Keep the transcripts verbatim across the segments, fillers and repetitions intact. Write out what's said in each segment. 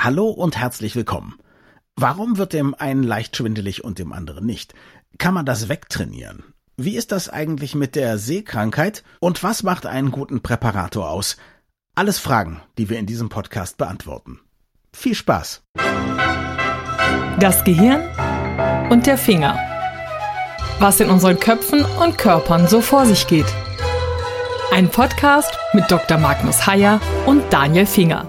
Hallo und herzlich willkommen. Warum wird dem einen leicht schwindelig und dem anderen nicht? Kann man das wegtrainieren? Wie ist das eigentlich mit der Sehkrankheit? Und was macht einen guten Präparator aus? Alles Fragen, die wir in diesem Podcast beantworten. Viel Spaß! Das Gehirn und der Finger. Was in unseren Köpfen und Körpern so vor sich geht. Ein Podcast mit Doktor Magnus Heyer und Daniel Finger.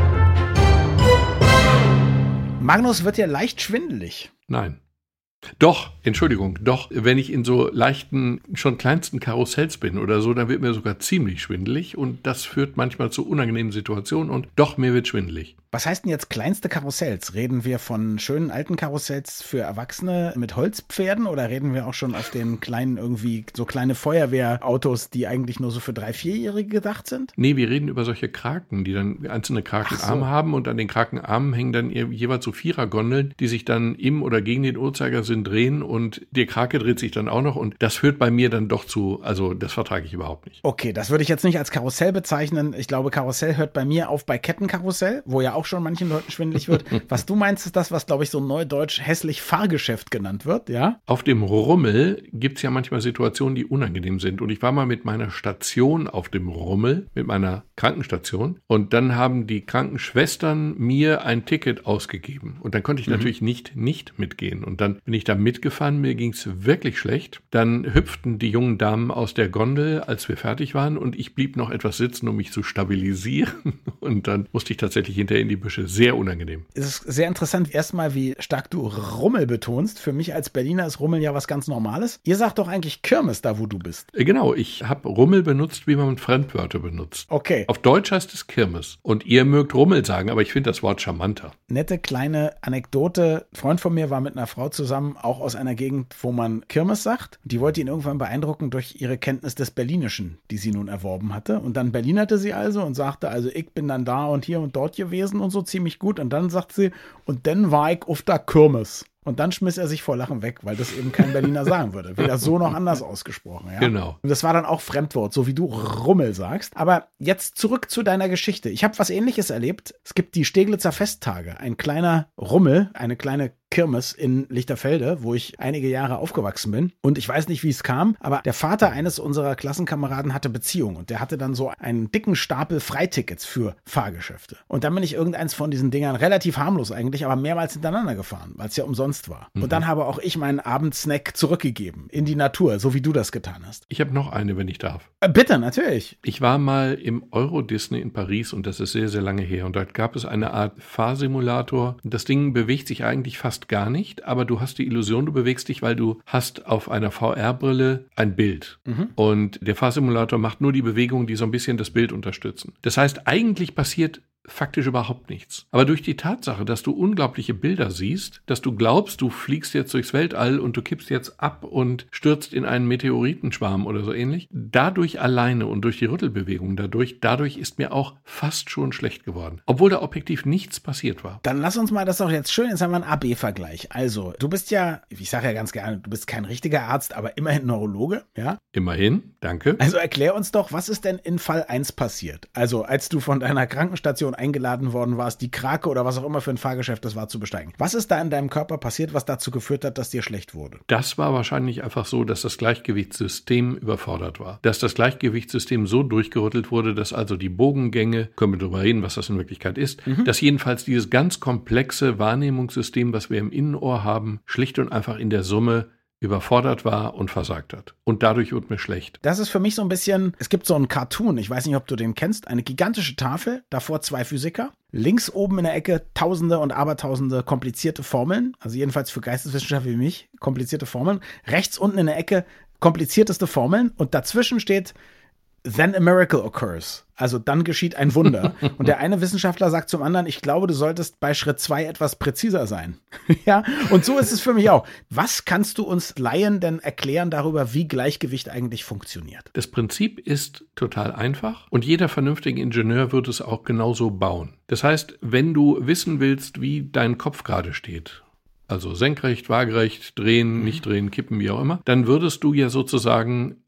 Magnus, wird dir leicht schwindelig? Nein. Doch, Entschuldigung, doch, wenn ich in so leichten, schon kleinsten Karussells bin oder so, dann wird mir sogar ziemlich schwindelig und das führt manchmal zu unangenehmen Situationen und doch, mir wird schwindelig. Was heißt denn jetzt kleinste Karussells? Reden wir von schönen alten Karussells für Erwachsene mit Holzpferden oder reden wir auch schon auf den kleinen irgendwie, so kleine Feuerwehrautos, die eigentlich nur so für drei-, vierjährige gedacht sind? Nee, wir reden über solche Kraken, die dann einzelne Krakenarme so haben und an den Krakenarmen hängen dann jeweils so Vierergondeln, die sich dann im oder gegen den Uhrzeigersinn drehen und die Krake dreht sich dann auch noch und das führt bei mir dann doch zu, also das vertrage ich überhaupt nicht. Okay, das würde ich jetzt nicht als Karussell bezeichnen. Ich glaube, Karussell hört bei mir auf bei Kettenkarussell, wo ja auch schon manchen Leuten schwindelig wird. Was du meinst, ist das, was, glaube ich, so neudeutsch hässlich Fahrgeschäft genannt wird, ja? Auf dem Rummel gibt es ja manchmal Situationen, die unangenehm sind. Und ich war mal mit meiner Station auf dem Rummel, mit meiner Krankenstation. Und dann haben die Krankenschwestern mir ein Ticket ausgegeben. Und dann konnte ich mhm. natürlich nicht, nicht mitgehen. Und dann bin ich da mitgefahren, mir ging es wirklich schlecht. Dann hüpften die jungen Damen aus der Gondel, als wir fertig waren. Und ich blieb noch etwas sitzen, um mich zu stabilisieren. Und dann musste ich tatsächlich hinterher in die Büsche. Sehr unangenehm. Es ist sehr interessant, erstmal, wie stark du Rummel betonst. Für mich als Berliner ist Rummel ja was ganz Normales. Ihr sagt doch eigentlich Kirmes da, wo du bist. Genau, ich habe Rummel benutzt, wie man Fremdwörter benutzt. Okay. Auf Deutsch heißt es Kirmes. Und ihr mögt Rummel sagen, aber ich finde das Wort charmanter. Nette kleine Anekdote. Ein Freund von mir war mit einer Frau zusammen, auch aus einer Gegend, wo man Kirmes sagt. Die wollte ihn irgendwann beeindrucken durch ihre Kenntnis des Berlinischen, die sie nun erworben hatte. Und dann berlinerte sie also und sagte, also ich bin dann da und hier und dort gewesen und so ziemlich gut. Und dann sagt sie, und dann war ich auf der Kirmes. Und dann schmiss er sich vor Lachen weg, weil das eben kein Berliner sagen würde. Weder so noch anders ausgesprochen. Ja? Genau. Und das war dann auch Fremdwort, so wie du Rummel sagst. Aber jetzt zurück zu deiner Geschichte. Ich habe was Ähnliches erlebt. Es gibt die Steglitzer Festtage. Ein kleiner Rummel, eine kleine Kirmes in Lichterfelde, wo ich einige Jahre aufgewachsen bin. Und ich weiß nicht, wie es kam, aber der Vater eines unserer Klassenkameraden hatte Beziehung und der hatte dann so einen dicken Stapel Freitickets für Fahrgeschäfte. Und dann bin ich irgendeins von diesen Dingern, relativ harmlos eigentlich, aber mehrmals hintereinander gefahren, weil es ja umsonst war. Mhm. Und dann habe auch ich meinen Abendsnack zurückgegeben in die Natur, so wie du das getan hast. Ich habe noch eine, wenn ich darf. Äh, bitte, natürlich. Ich war mal im Euro Disney in Paris und das ist sehr, sehr lange her. Und dort gab es eine Art Fahrsimulator. Das Ding bewegt sich eigentlich fast gar nicht, aber du hast die Illusion, du bewegst dich, weil du hast auf einer V R-Brille ein Bild. Mhm. Und der Fahrsimulator macht nur die Bewegungen, die so ein bisschen das Bild unterstützen. Das heißt, eigentlich passiert faktisch überhaupt nichts. Aber durch die Tatsache, dass du unglaubliche Bilder siehst, dass du glaubst, du fliegst jetzt durchs Weltall und du kippst jetzt ab und stürzt in einen Meteoritenschwarm oder so ähnlich, dadurch alleine und durch die Rüttelbewegung dadurch, dadurch ist mir auch fast schon schlecht geworden. Obwohl da objektiv nichts passiert war. Dann lass uns mal, das ist doch jetzt schön, jetzt haben wir einen A B Vergleich. Also, du bist ja, ich sage ja ganz gerne, du bist kein richtiger Arzt, aber immerhin Neurologe, ja? Immerhin, danke. Also erklär uns doch, was ist denn in Fall eins passiert? Also, als du von deiner Krankenstation eingeladen worden warst, die Krake oder was auch immer für ein Fahrgeschäft das war, zu besteigen. Was ist da in deinem Körper passiert, was dazu geführt hat, dass dir schlecht wurde? Das war wahrscheinlich einfach so, dass das Gleichgewichtssystem überfordert war. Dass das Gleichgewichtssystem so durchgerüttelt wurde, dass also die Bogengänge, können wir darüber reden, was das in Wirklichkeit ist, mhm. dass jedenfalls dieses ganz komplexe Wahrnehmungssystem, was wir im Innenohr haben, schlicht und einfach in der Summe überfordert war und versagt hat. Und dadurch wird mir schlecht. Das ist für mich so ein bisschen, es gibt so einen Cartoon, ich weiß nicht, ob du den kennst, eine gigantische Tafel, davor zwei Physiker, links oben in der Ecke tausende und abertausende komplizierte Formeln, also jedenfalls für Geisteswissenschaftler wie mich, komplizierte Formeln, rechts unten in der Ecke komplizierteste Formeln und dazwischen steht Then a miracle occurs. Also dann geschieht ein Wunder. Und der eine Wissenschaftler sagt zum anderen, ich glaube, du solltest bei Schritt zwei etwas präziser sein. Ja, und so ist es für mich auch. Was kannst du uns Laien denn erklären darüber, wie Gleichgewicht eigentlich funktioniert? Das Prinzip ist total einfach und jeder vernünftige Ingenieur wird es auch genauso bauen. Das heißt, wenn du wissen willst, wie dein Kopf gerade steht, also senkrecht, waagerecht, drehen, nicht drehen, kippen, wie auch immer, dann würdest du ja sozusagen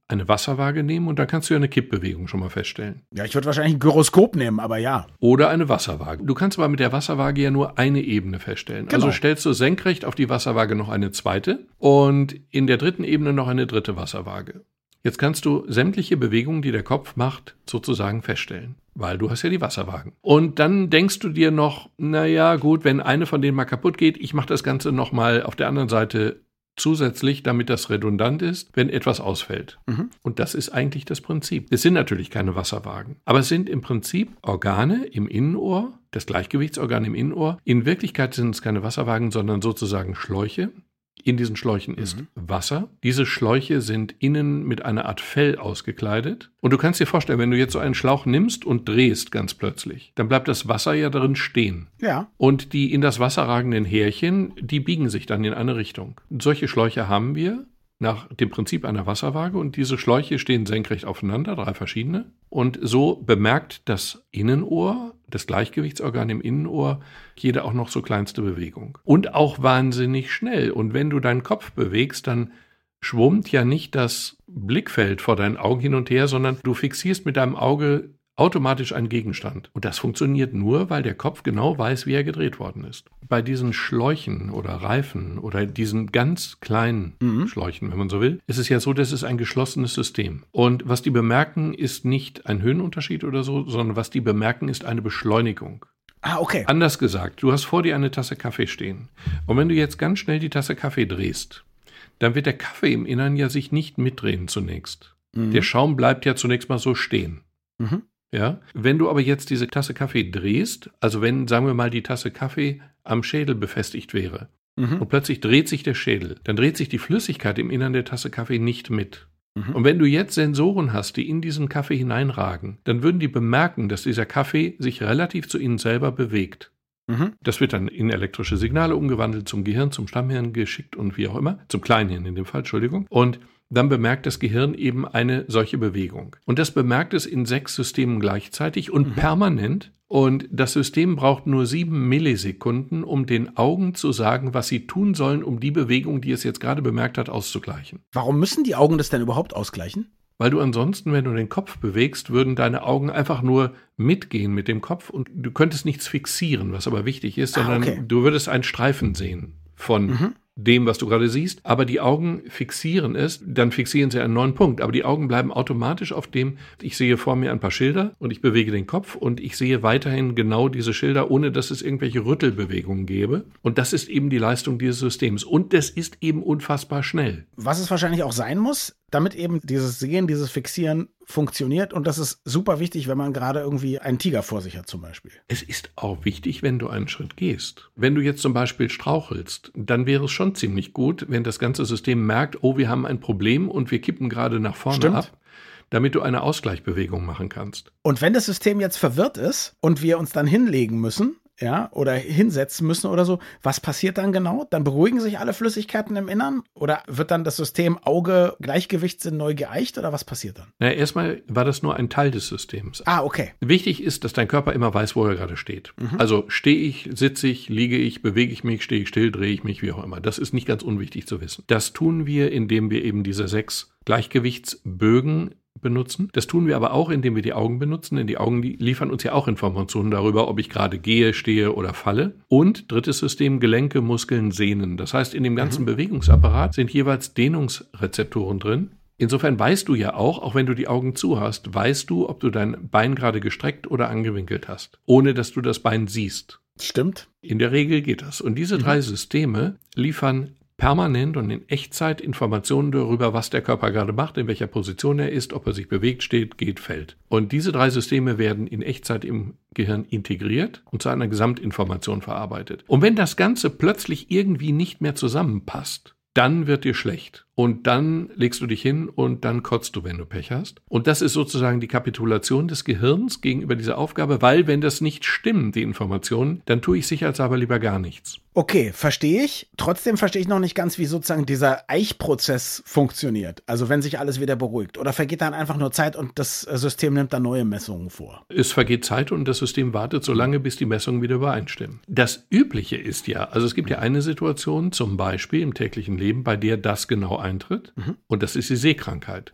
eine Wasserwaage nehmen und da kannst du ja eine Kippbewegung schon mal feststellen. Ja, ich würde wahrscheinlich ein Gyroskop nehmen, aber ja. Oder eine Wasserwaage. Du kannst aber mit der Wasserwaage ja nur eine Ebene feststellen. Genau. Also stellst du senkrecht auf die Wasserwaage noch eine zweite und in der dritten Ebene noch eine dritte Wasserwaage. Jetzt kannst du sämtliche Bewegungen, die der Kopf macht, sozusagen feststellen, weil du hast ja die Wasserwagen. Und dann denkst du dir noch, naja gut, wenn eine von denen mal kaputt geht, ich mache das Ganze nochmal auf der anderen Seite zusätzlich, damit das redundant ist, wenn etwas ausfällt. Mhm. Und das ist eigentlich das Prinzip. Es sind natürlich keine Wasserwagen, aber es sind im Prinzip Organe im Innenohr, das Gleichgewichtsorgan im Innenohr. In Wirklichkeit sind es keine Wasserwagen, sondern sozusagen Schläuche. In diesen Schläuchen ist mhm. Wasser. Diese Schläuche sind innen mit einer Art Fell ausgekleidet. Und du kannst dir vorstellen, wenn du jetzt so einen Schlauch nimmst und drehst ganz plötzlich, dann bleibt das Wasser ja darin stehen. Ja. Und die in das Wasser ragenden Härchen, die biegen sich dann in eine Richtung. Und solche Schläuche haben wir nach dem Prinzip einer Wasserwaage und diese Schläuche stehen senkrecht aufeinander, drei verschiedene. Und so bemerkt das Innenohr, das Gleichgewichtsorgan im Innenohr, jede auch noch so kleinste Bewegung. Und auch wahnsinnig schnell. Und wenn du deinen Kopf bewegst, dann schwummt ja nicht das Blickfeld vor deinen Augen hin und her, sondern du fixierst mit deinem Auge automatisch einen Gegenstand. Und das funktioniert nur, weil der Kopf genau weiß, wie er gedreht worden ist. Bei diesen Schläuchen oder Reifen oder diesen ganz kleinen mhm. Schläuchen, wenn man so will, ist es ja so, das ist ein geschlossenes System. Und was die bemerken, ist nicht ein Höhenunterschied oder so, sondern was die bemerken, ist eine Beschleunigung. Ah, okay. Anders gesagt, du hast vor dir eine Tasse Kaffee stehen. Und wenn du jetzt ganz schnell die Tasse Kaffee drehst, dann wird der Kaffee im Innern ja sich nicht mitdrehen zunächst. Mhm. Der Schaum bleibt ja zunächst mal so stehen. Mhm. Ja, wenn du aber jetzt diese Tasse Kaffee drehst, also wenn, sagen wir mal, die Tasse Kaffee am Schädel befestigt wäre mhm. und plötzlich dreht sich der Schädel, dann dreht sich die Flüssigkeit im Innern der Tasse Kaffee nicht mit. Mhm. Und wenn du jetzt Sensoren hast, die in diesen Kaffee hineinragen, dann würden die bemerken, dass dieser Kaffee sich relativ zu ihnen selber bewegt. Mhm. Das wird dann in elektrische Signale umgewandelt, zum Gehirn, zum Stammhirn geschickt und wie auch immer, zum Kleinhirn in dem Fall, Entschuldigung. Und dann bemerkt das Gehirn eben eine solche Bewegung. Und das bemerkt es in sechs Systemen gleichzeitig und mhm. permanent. Und das System braucht nur sieben Millisekunden, um den Augen zu sagen, was sie tun sollen, um die Bewegung, die es jetzt gerade bemerkt hat, auszugleichen. Warum müssen die Augen das denn überhaupt ausgleichen? Weil du ansonsten, wenn du den Kopf bewegst, würden deine Augen einfach nur mitgehen mit dem Kopf und du könntest nichts fixieren, was aber wichtig ist, sondern ah, okay. du würdest einen Streifen sehen von mhm. dem, was du gerade siehst, aber die Augen fixieren es, dann fixieren sie einen neuen Punkt, aber die Augen bleiben automatisch auf dem, ich sehe vor mir ein paar Schilder und ich bewege den Kopf und ich sehe weiterhin genau diese Schilder, ohne dass es irgendwelche Rüttelbewegungen gäbe und das ist eben die Leistung dieses Systems und das ist eben unfassbar schnell. Was es wahrscheinlich auch sein muss, damit eben dieses Sehen, dieses Fixieren funktioniert und das ist super wichtig, wenn man gerade irgendwie einen Tiger vor sich hat zum Beispiel. Es ist auch wichtig, wenn du einen Schritt gehst. Wenn du jetzt zum Beispiel strauchelst, dann wäre es schon ziemlich gut, wenn das ganze System merkt, oh, wir haben ein Problem und wir kippen gerade nach vorne Stimmt. ab, damit du eine Ausgleichbewegung machen kannst. Und wenn das System jetzt verwirrt ist und wir uns dann hinlegen müssen, ja, oder hinsetzen müssen oder so, was passiert dann genau? Dann beruhigen sich alle Flüssigkeiten im Innern? Oder wird dann das System Auge, Gleichgewichtssinn neu geeicht? Oder was passiert dann? Na, erstmal war das nur ein Teil des Systems. Ah, okay. Wichtig ist, dass dein Körper immer weiß, wo er gerade steht. Mhm. Also stehe ich, sitze ich, liege ich, bewege ich mich, stehe ich still, drehe ich mich, wie auch immer. Das ist nicht ganz unwichtig zu wissen. Das tun wir, indem wir eben diese sechs Gleichgewichtsbögen benutzen. Das tun wir aber auch, indem wir die Augen benutzen, denn die Augen die liefern uns ja auch Informationen darüber, ob ich gerade gehe, stehe oder falle. Und drittes System, Gelenke, Muskeln, Sehnen. Das heißt, in dem ganzen mhm. Bewegungsapparat sind jeweils Dehnungsrezeptoren drin. Insofern weißt du ja auch, auch wenn du die Augen zu hast, weißt du, ob du dein Bein gerade gestreckt oder angewinkelt hast, ohne dass du das Bein siehst. Stimmt. In der Regel geht das. Und diese mhm. drei Systeme liefern permanent und in Echtzeit Informationen darüber, was der Körper gerade macht, in welcher Position er ist, ob er sich bewegt, steht, geht, fällt. Und diese drei Systeme werden in Echtzeit im Gehirn integriert und zu einer Gesamtinformation verarbeitet. Und wenn das Ganze plötzlich irgendwie nicht mehr zusammenpasst, dann wird dir schlecht. Und dann legst du dich hin und dann kotzt du, wenn du Pech hast. Und das ist sozusagen die Kapitulation des Gehirns gegenüber dieser Aufgabe, weil wenn das nicht stimmt, die Informationen, dann tue ich sicherheitshalber lieber gar nichts. Okay, verstehe ich. Trotzdem verstehe ich noch nicht ganz, wie sozusagen dieser Eichprozess funktioniert. Also wenn sich alles wieder beruhigt. Oder vergeht dann einfach nur Zeit und das System nimmt dann neue Messungen vor? Es vergeht Zeit und das System wartet so lange, bis die Messungen wieder übereinstimmen. Das Übliche ist ja, also es gibt ja eine Situation, zum Beispiel im täglichen Leben, bei der das genau eintritt. Mhm. Und das ist die Sehkrankheit. Mhm.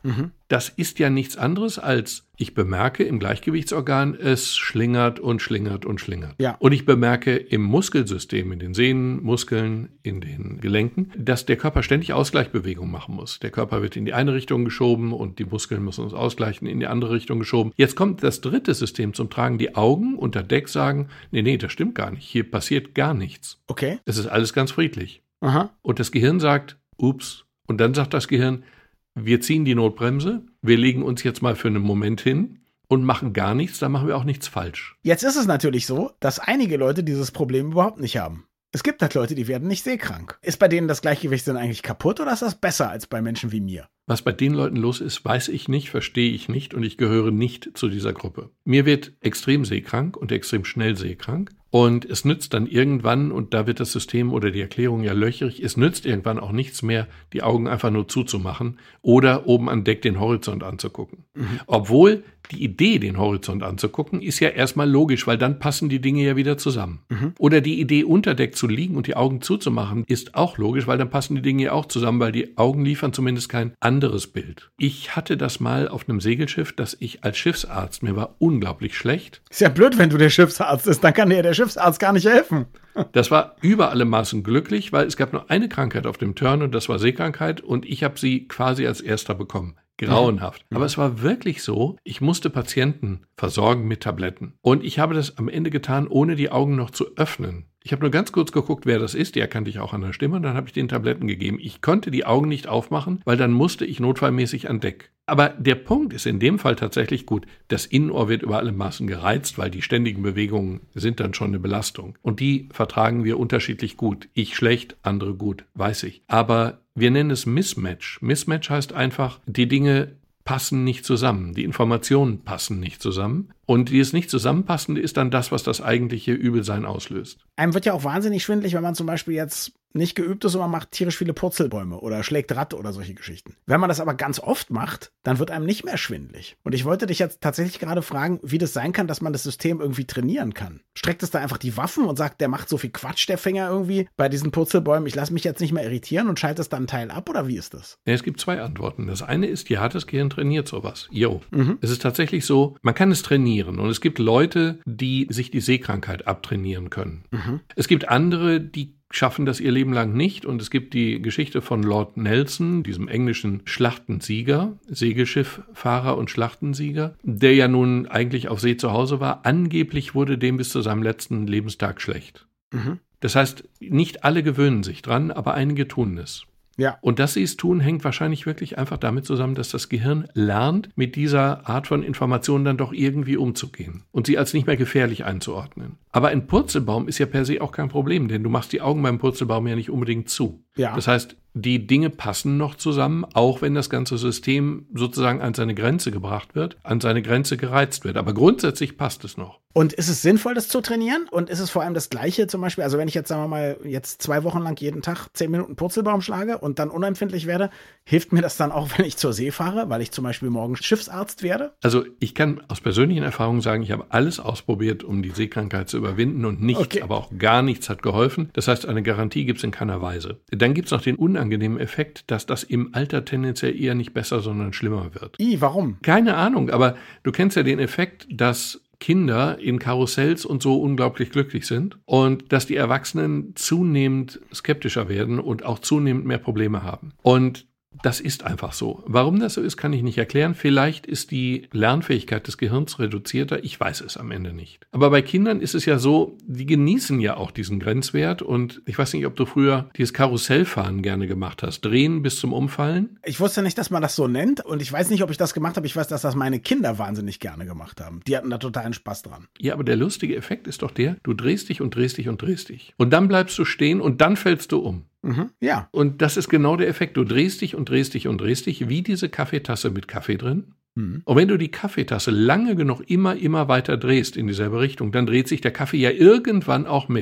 das ist ja nichts anderes als, ich bemerke im Gleichgewichtsorgan, es schlingert und schlingert und schlingert. Ja. Und ich bemerke im Muskelsystem, in den Sehnen, Muskeln, in den Gelenken, dass der Körper ständig Ausgleichbewegungen machen muss. Der Körper wird in die eine Richtung geschoben und die Muskeln müssen uns ausgleichen, in die andere Richtung geschoben. Jetzt kommt das dritte System zum Tragen. Die Augen unter Deck sagen, nee, nee, das stimmt gar nicht. Hier passiert gar nichts. Okay. Es ist alles ganz friedlich. Aha. Und das Gehirn sagt, ups. Und dann sagt das Gehirn, wir ziehen die Notbremse, wir legen uns jetzt mal für einen Moment hin und machen gar nichts, dann machen wir auch nichts falsch. Jetzt ist es natürlich so, dass einige Leute dieses Problem überhaupt nicht haben. Es gibt halt Leute, die werden nicht sehkrank. Ist bei denen das Gleichgewicht dann eigentlich kaputt oder ist das besser als bei Menschen wie mir? Was bei den Leuten los ist, weiß ich nicht, verstehe ich nicht und ich gehöre nicht zu dieser Gruppe. Mir wird extrem seekrank und extrem schnell seekrank. Und es nützt dann irgendwann, und da wird das System oder die Erklärung ja löcherig, es nützt irgendwann auch nichts mehr, die Augen einfach nur zuzumachen oder oben an Deck den Horizont anzugucken. Mhm. Obwohl die Idee, den Horizont anzugucken, ist ja erstmal logisch, weil dann passen die Dinge ja wieder zusammen. Mhm. Oder die Idee, unter Deck zu liegen und die Augen zuzumachen, ist auch logisch, weil dann passen die Dinge ja auch zusammen, weil die Augen liefern zumindest kein anderes Bild. Ich hatte das mal auf einem Segelschiff, dass ich als Schiffsarzt, mir war unglaublich schlecht. Ist ja blöd, wenn du der Schiffsarzt bist, dann kann dir der Schiffsarzt gar nicht helfen. Das war über alle Maßen glücklich, weil es gab nur eine Krankheit auf dem Turn und das war Seekrankheit und ich habe sie quasi als erster bekommen. Grauenhaft. Mhm. Aber es war wirklich so, ich musste Patienten versorgen mit Tabletten. Und ich habe das am Ende getan, ohne die Augen noch zu öffnen. Ich habe nur ganz kurz geguckt, wer das ist. Die erkannte ich auch an der Stimme und dann habe ich den Tabletten gegeben. Ich konnte die Augen nicht aufmachen, weil dann musste ich notfallmäßig an Deck. Aber der Punkt ist in dem Fall tatsächlich gut. Das Innenohr wird über alle Maßen gereizt, weil die ständigen Bewegungen sind dann schon eine Belastung. Und die vertragen wir unterschiedlich gut. Ich schlecht, andere gut, weiß ich. Aber wir nennen es Mismatch. Mismatch heißt einfach, die Dinge passen nicht zusammen. Die Informationen passen nicht zusammen. Und dieses nicht zusammenpassende ist dann das, was das eigentliche Übelsein auslöst. Einem wird ja auch wahnsinnig schwindelig, wenn man zum Beispiel jetzt nicht geübt ist und man macht tierisch viele Purzelbäume oder schlägt Rad oder solche Geschichten. Wenn man das aber ganz oft macht, dann wird einem nicht mehr schwindelig. Und ich wollte dich jetzt tatsächlich gerade fragen, wie das sein kann, dass man das System irgendwie trainieren kann. Streckt es da einfach die Waffen und sagt, der macht so viel Quatsch, der Finger irgendwie bei diesen Purzelbäumen, ich lasse mich jetzt nicht mehr irritieren und schalte es dann einen Teil ab oder wie ist das? Ja, es gibt zwei Antworten. Das eine ist, ja, das Gehirn trainiert sowas. Jo. Mhm. Es ist tatsächlich so, man kann es trainieren und es gibt Leute, die sich die Sehkrankheit abtrainieren können. Mhm. Es gibt andere, die schaffen das ihr Leben lang nicht. Und es gibt die Geschichte von Lord Nelson, diesem englischen Schlachtensieger, Segelschifffahrer und Schlachtensieger, der ja nun eigentlich auf See zu Hause war. Angeblich wurde dem bis zu seinem letzten Lebenstag schlecht. Mhm. Das heißt, nicht alle gewöhnen sich dran, aber einige tun es. Ja. Und dass sie es tun, hängt wahrscheinlich wirklich einfach damit zusammen, dass das Gehirn lernt, mit dieser Art von Informationen dann doch irgendwie umzugehen und sie als nicht mehr gefährlich einzuordnen. Aber ein Purzelbaum ist ja per se auch kein Problem, denn du machst die Augen beim Purzelbaum ja nicht unbedingt zu. Ja. Das heißt, die Dinge passen noch zusammen, auch wenn das ganze System sozusagen an seine Grenze gebracht wird, an seine Grenze gereizt wird. Aber grundsätzlich passt es noch. Und ist es sinnvoll, das zu trainieren? Und ist es vor allem das Gleiche zum Beispiel, also wenn ich jetzt, sagen wir mal, jetzt zwei Wochen lang jeden Tag zehn Minuten Purzelbaum schlage und dann unempfindlich werde, hilft mir das dann auch, wenn ich zur See fahre, weil ich zum Beispiel morgen Schiffsarzt werde? Also ich kann aus persönlichen Erfahrungen sagen, ich habe alles ausprobiert, um die Seekrankheit zu überwinden und nichts, okay. aber auch gar nichts hat geholfen. Das heißt, eine Garantie gibt es in keiner Weise. Dann gibt es noch den unangenehmen Effekt, dass das im Alter tendenziell eher nicht besser, sondern schlimmer wird. I, warum? Keine Ahnung, aber du kennst ja den Effekt, dass Kinder in Karussells und so unglaublich glücklich sind und dass die Erwachsenen zunehmend skeptischer werden und auch zunehmend mehr Probleme haben. Und das ist einfach so. Warum das so ist, kann ich nicht erklären. Vielleicht ist die Lernfähigkeit des Gehirns reduzierter. Ich weiß es am Ende nicht. Aber bei Kindern ist es ja so, die genießen ja auch diesen Grenzwert. Und ich weiß nicht, ob du früher dieses Karussellfahren gerne gemacht hast. Drehen bis zum Umfallen. Ich wusste nicht, dass man das so nennt. Und ich weiß nicht, ob ich das gemacht habe. Ich weiß, dass das meine Kinder wahnsinnig gerne gemacht haben. Die hatten da totalen Spaß dran. Ja, aber der lustige Effekt ist doch der, du drehst dich und drehst dich und drehst dich. Und dann bleibst du stehen und dann fällst du um. Mhm, ja. Und das ist genau der Effekt. Du drehst dich und drehst dich und drehst dich, wie diese Kaffeetasse mit Kaffee drin. Mhm. Und wenn du die Kaffeetasse lange genug immer, immer weiter drehst in dieselbe Richtung, dann dreht sich der Kaffee ja irgendwann auch mit.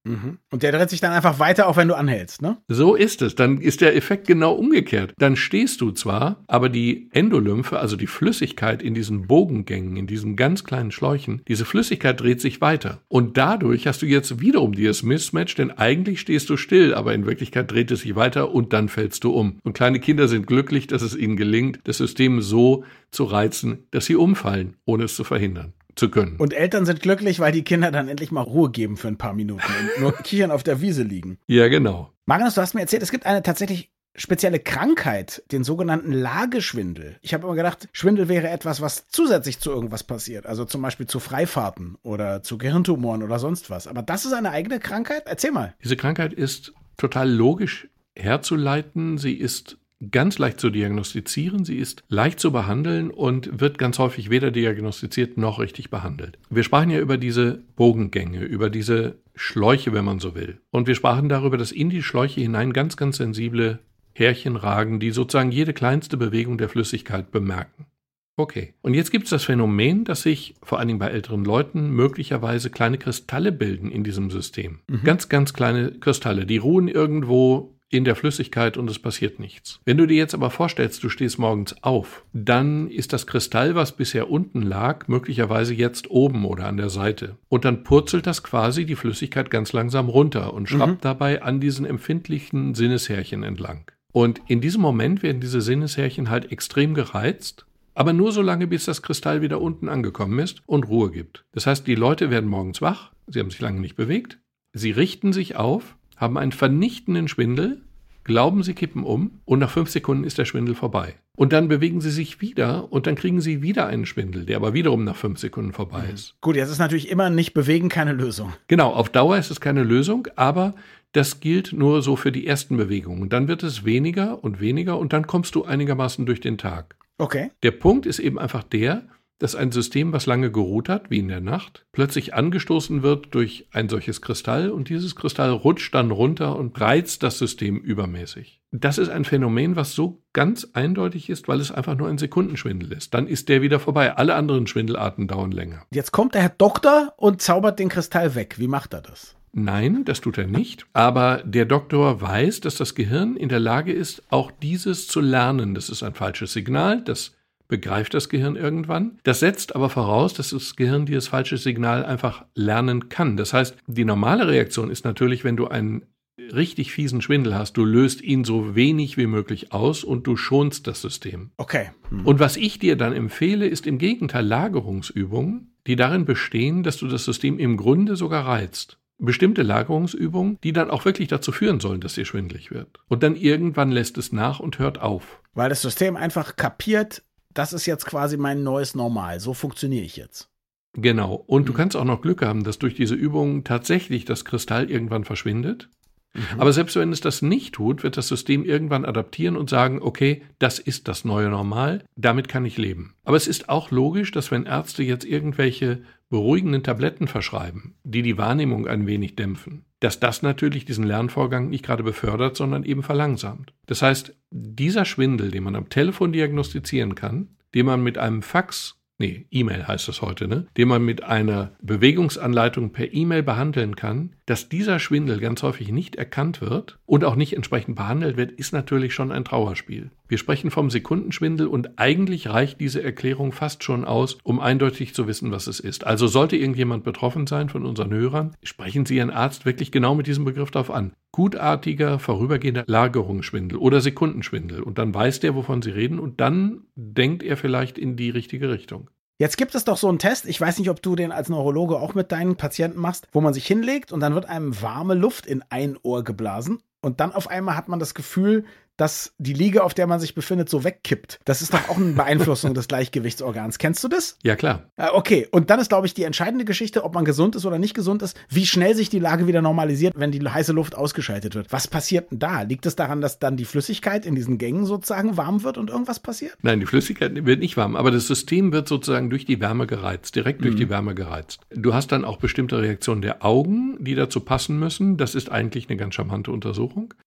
Mhm. Und der dreht sich dann einfach weiter, auch wenn du anhältst, ne? So ist es. Dann ist der Effekt genau umgekehrt. Dann stehst du zwar, aber die Endolymphe, also die Flüssigkeit in diesen Bogengängen, in diesen ganz kleinen Schläuchen, diese Flüssigkeit dreht sich weiter. Und dadurch hast du jetzt wiederum dieses Mismatch, denn eigentlich stehst du still, aber in Wirklichkeit dreht es sich weiter und dann fällst du um. Und kleine Kinder sind glücklich, dass es ihnen gelingt, das System so zu reizen, dass sie umfallen, ohne es zu verhindern zu können. Und Eltern sind glücklich, weil die Kinder dann endlich mal Ruhe geben für ein paar Minuten und nur kichern auf der Wiese liegen. Ja, genau. Magnus, du hast mir erzählt, es gibt eine tatsächlich spezielle Krankheit, den sogenannten Lageschwindel. Ich habe immer gedacht, Schwindel wäre etwas, was zusätzlich zu irgendwas passiert. Also zum Beispiel zu Freifahrten oder zu Gehirntumoren oder sonst was. Aber das ist eine eigene Krankheit? Erzähl mal. Diese Krankheit ist total logisch herzuleiten. Sie ist ganz leicht zu diagnostizieren, sie ist leicht zu behandeln und wird ganz häufig weder diagnostiziert noch richtig behandelt. Wir sprachen ja über diese Bogengänge, über diese Schläuche, wenn man so will. Und wir sprachen darüber, dass in die Schläuche hinein ganz, ganz sensible Härchen ragen, die sozusagen jede kleinste Bewegung der Flüssigkeit bemerken. Okay. Und jetzt gibt es das Phänomen, dass sich vor allen Dingen bei älteren Leuten möglicherweise kleine Kristalle bilden in diesem System. Mhm. Ganz, ganz kleine Kristalle, die ruhen irgendwo in der Flüssigkeit und es passiert nichts. Wenn du dir jetzt aber vorstellst, du stehst morgens auf, dann ist das Kristall, was bisher unten lag, möglicherweise jetzt oben oder an der Seite. Und dann purzelt das quasi die Flüssigkeit ganz langsam runter und schraubt mhm. dabei an diesen empfindlichen Sinneshärchen entlang. Und in diesem Moment werden diese Sinneshärchen halt extrem gereizt, aber nur so lange, bis das Kristall wieder unten angekommen ist und Ruhe gibt. Das heißt, die Leute werden morgens wach, sie haben sich lange nicht bewegt, sie richten sich auf, haben einen vernichtenden Schwindel, glauben, sie kippen um und nach fünf Sekunden ist der Schwindel vorbei. Und dann bewegen sie sich wieder und dann kriegen sie wieder einen Schwindel, der aber wiederum nach fünf Sekunden vorbei ist. Gut, jetzt ist natürlich immer nicht bewegen keine Lösung. Genau, auf Dauer ist es keine Lösung, aber das gilt nur so für die ersten Bewegungen. Dann wird es weniger und weniger und dann kommst du einigermaßen durch den Tag. Okay. Der Punkt ist eben einfach der, dass ein System, was lange geruht hat, wie in der Nacht, plötzlich angestoßen wird durch ein solches Kristall und dieses Kristall rutscht dann runter und reizt das System übermäßig. Das ist ein Phänomen, was so ganz eindeutig ist, weil es einfach nur ein Sekundenschwindel ist. Dann ist der wieder vorbei. Alle anderen Schwindelarten dauern länger. Jetzt kommt der Herr Doktor und zaubert den Kristall weg. Wie macht er das? Nein, das tut er nicht. Aber der Doktor weiß, dass das Gehirn in der Lage ist, auch dieses zu lernen. Das ist ein falsches Signal, das begreift das Gehirn irgendwann. Das setzt aber voraus, dass das Gehirn dieses falsche Signal einfach lernen kann. Das heißt, die normale Reaktion ist natürlich, wenn du einen richtig fiesen Schwindel hast, du löst ihn so wenig wie möglich aus und du schonst das System. Okay. Hm. Und was ich dir dann empfehle, ist im Gegenteil Lagerungsübungen, die darin bestehen, dass du das System im Grunde sogar reizt. Bestimmte Lagerungsübungen, die dann auch wirklich dazu führen sollen, dass dir schwindelig wird. Und dann irgendwann lässt es nach und hört auf. Weil das System einfach kapiert, das ist jetzt quasi mein neues Normal. So funktioniere ich jetzt. Genau. Und mhm. du kannst auch noch Glück haben, dass durch diese Übungen tatsächlich das Kristall irgendwann verschwindet. Mhm. Aber selbst wenn es das nicht tut, wird das System irgendwann adaptieren und sagen, okay, das ist das neue Normal, damit kann ich leben. Aber es ist auch logisch, dass wenn Ärzte jetzt irgendwelche beruhigenden Tabletten verschreiben, die die Wahrnehmung ein wenig dämpfen, dass das natürlich diesen Lernvorgang nicht gerade befördert, sondern eben verlangsamt. Das heißt, dieser Schwindel, den man am Telefon diagnostizieren kann, den man mit einem Fax, nee, E-Mail heißt das heute, ne, den man mit einer Bewegungsanleitung per E-Mail behandeln kann, dass dieser Schwindel ganz häufig nicht erkannt wird und auch nicht entsprechend behandelt wird, ist natürlich schon ein Trauerspiel. Wir sprechen vom Sekundenschwindel und eigentlich reicht diese Erklärung fast schon aus, um eindeutig zu wissen, was es ist. Also sollte irgendjemand betroffen sein von unseren Hörern, sprechen Sie Ihren Arzt wirklich genau mit diesem Begriff darauf an. Gutartiger, vorübergehender Lagerungsschwindel oder Sekundenschwindel. Und dann weiß der, wovon Sie reden und dann denkt er vielleicht in die richtige Richtung. Jetzt gibt es doch so einen Test, ich weiß nicht, ob du den als Neurologe auch mit deinen Patienten machst, wo man sich hinlegt und dann wird einem warme Luft in ein Ohr geblasen und dann auf einmal hat man das Gefühl, dass die Liege, auf der man sich befindet, so wegkippt. Das ist doch auch eine Beeinflussung des Gleichgewichtsorgans. Kennst du das? Ja, klar. Okay, und dann ist, glaube ich, die entscheidende Geschichte, ob man gesund ist oder nicht gesund ist, wie schnell sich die Lage wieder normalisiert, wenn die heiße Luft ausgeschaltet wird. Was passiert denn da? Liegt es daran, dass dann die Flüssigkeit in diesen Gängen sozusagen warm wird und irgendwas passiert? Nein, die Flüssigkeit wird nicht warm, aber das System wird sozusagen durch die Wärme gereizt, direkt durch mhm. die Wärme gereizt. Du hast dann auch bestimmte Reaktionen der Augen, die dazu passen müssen. Das ist eigentlich eine ganz charmante Untersuchung. Mhm.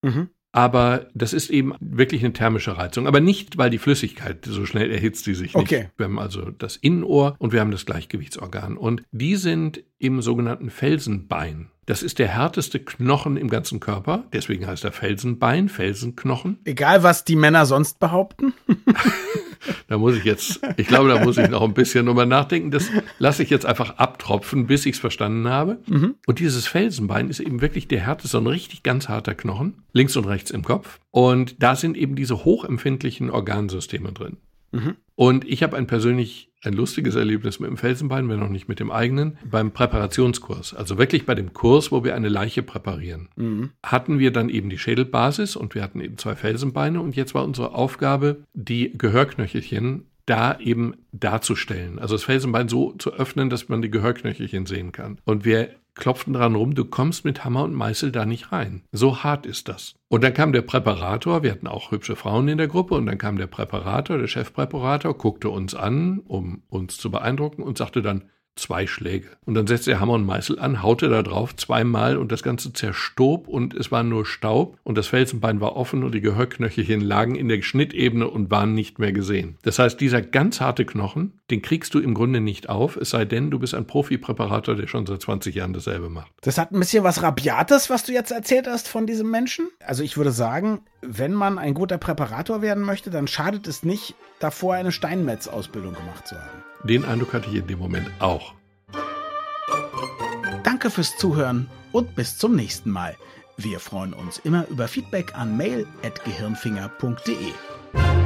Aber das ist eben wirklich eine thermische Reizung. Aber nicht, weil die Flüssigkeit, so schnell erhitzt die sich nicht. Okay. Wir haben also das Innenohr und wir haben das Gleichgewichtsorgan. Und die sind im sogenannten Felsenbein. Das ist der härteste Knochen im ganzen Körper. Deswegen heißt er Felsenbein, Felsenknochen. Egal, was die Männer sonst behaupten. Da muss ich jetzt, ich glaube, da muss ich noch ein bisschen drüber nachdenken. Das lasse ich jetzt einfach abtropfen, bis ich es verstanden habe. Mhm. Und dieses Felsenbein ist eben wirklich der härteste, so ein richtig ganz harter Knochen, links und rechts im Kopf. Und da sind eben diese hochempfindlichen Organsysteme drin. Mhm. Und ich habe ein persönlich ein lustiges Erlebnis mit dem Felsenbein, wenn auch nicht mit dem eigenen, beim Präparationskurs. Also wirklich bei dem Kurs, wo wir eine Leiche präparieren. Mhm. Hatten wir dann eben die Schädelbasis und wir hatten eben zwei Felsenbeine und jetzt war unsere Aufgabe, die Gehörknöchelchen da eben darzustellen. Also das Felsenbein so zu öffnen, dass man die Gehörknöchelchen sehen kann. Und wir klopften dran rum, du kommst mit Hammer und Meißel da nicht rein. So hart ist das. Und dann kam der Präparator, wir hatten auch hübsche Frauen in der Gruppe, und dann kam der Präparator, der Chefpräparator, guckte uns an, um uns zu beeindrucken und sagte dann, zwei Schläge. Und dann setzte er Hammer und Meißel an, haute da drauf zweimal und das Ganze zerstob und es war nur Staub und das Felsenbein war offen und die Gehörknöchelchen lagen in der Schnittebene und waren nicht mehr gesehen. Das heißt, dieser ganz harte Knochen, den kriegst du im Grunde nicht auf, es sei denn, du bist ein Profi-Präparator, der schon seit zwanzig Jahren dasselbe macht. Das hat ein bisschen was Rabiates, was du jetzt erzählt hast von diesem Menschen. Also ich würde sagen, wenn man ein guter Präparator werden möchte, dann schadet es nicht, davor eine Steinmetz-Ausbildung gemacht zu haben. Den Eindruck hatte ich in dem Moment auch. Danke fürs Zuhören und bis zum nächsten Mal. Wir freuen uns immer über Feedback an mail at gehirnfinger punkt de.